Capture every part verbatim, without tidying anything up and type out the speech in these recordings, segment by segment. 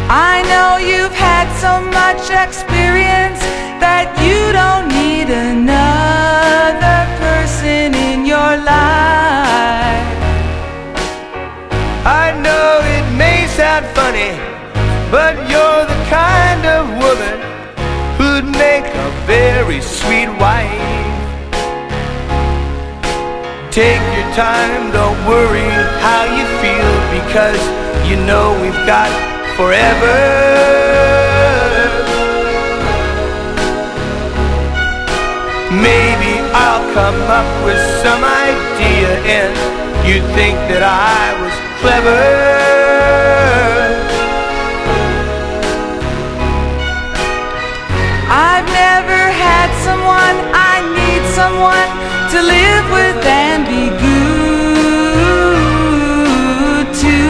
I know you've had so much experience that you don't need another person in your life. I know it may sound funny, but you're the kind of woman who'd make a very sweet wife. Take your time, don't worry how you feel, because you know we've got forever. Maybe I'll come up with some idea and you'd think that I was clever. I've never had someone, I need someone to live with and be good to.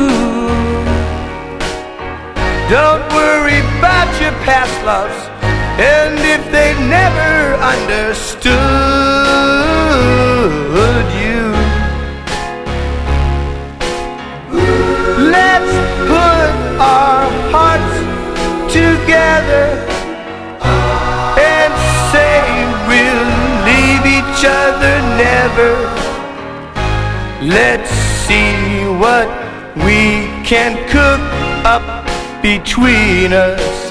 Don't worry about your past loves, and if they never understood you, let's put our hearts together and say we'll leave each other never. Let's see what we can cook up between us.